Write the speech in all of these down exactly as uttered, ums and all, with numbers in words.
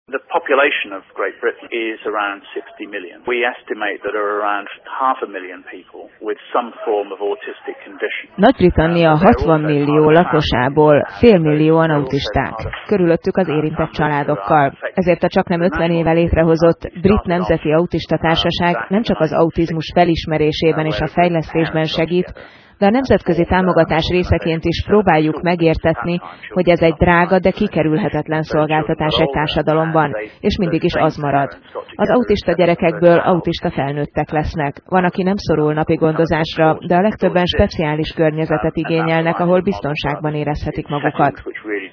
The population of Great Britain is around sixty million. We estimate that there are around half a million people with some form of autistic condition. Nagy-Britannia hatvan millió lakosából félmillióan autisták, körülöttük az érintett családokkal. Ezért a csaknem ötven éve létrehozott Brit Nemzeti Autista Társaság nem csak az autizmus felismerésében és a fejlesztésben segít, de a nemzetközi támogatás részeként is próbáljuk megértetni, hogy ez egy drága, de kikerülhetetlen szolgáltatás egy társadalomban, és mindig is az marad. Az autista gyerekekből autista felnőttek lesznek. Van, aki nem szorul napi gondozásra, de a legtöbben speciális környezetet igényelnek, ahol biztonságban érezhetik magukat.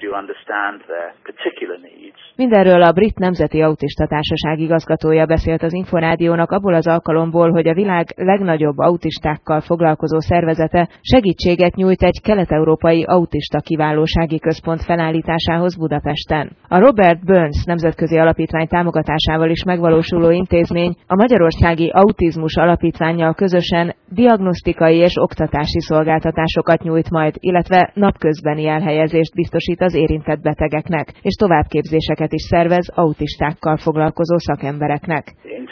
Mindenről a Brit Nemzeti Autista Társaság igazgatója beszélt az Inforádiónak abból az alkalomból, hogy a világ legnagyobb autistákkal foglalkozó szervezete segítséget nyújt egy kelet-európai autista kiválósági központ felállításához Budapesten. A Robert Burns Nemzetközi Alapítvány támogatásával is megvalósuló intézmény a Magyarországi Autizmus Alapítvánnyal közösen diagnosztikai és oktatási szolgáltatásokat nyújt majd, illetve napközbeni elhelyezést biztosít az érintett betegeknek, és továbbképzéseket is szervez autistákkal foglalkozó szakembereknek.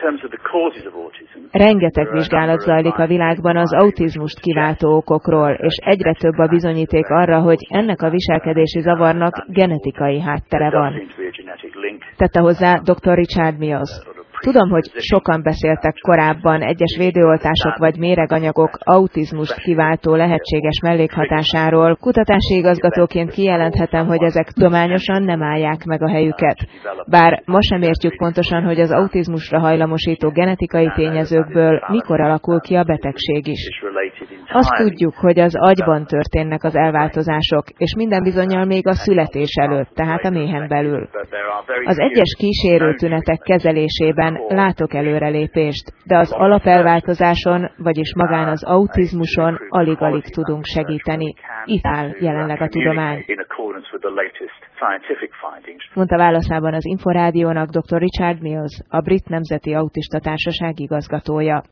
Rengeteg vizsgálat zajlik a világban az autizmust kiváltó okokról, és egyre több a bizonyíték arra, hogy ennek a viselkedési zavarnak genetikai háttere van. Tette hozzá doktor Richard Mills. Tudom, hogy sokan beszéltek korábban egyes védőoltások vagy méreganyagok autizmust kiváltó lehetséges mellékhatásáról. Kutatási igazgatóként kijelenthetem, hogy ezek tudományosan nem állják meg a helyüket. Bár ma sem értjük pontosan, hogy az autizmusra hajlamosító genetikai tényezőkből mikor alakul ki a betegség is. Azt tudjuk, hogy az agyban történnek az elváltozások, és minden bizonnyal még a születés előtt, tehát a méhen belül. Az egyes kísérő tünetek kezelésében látok előrelépést, de az alapelváltozáson, vagyis magán az autizmuson alig-alig tudunk segíteni. Itt áll jelenleg a tudomány. Mondta válaszában az Inforádiónak doktor Richard Mills, a Brit Nemzeti Autista Társaság igazgatója.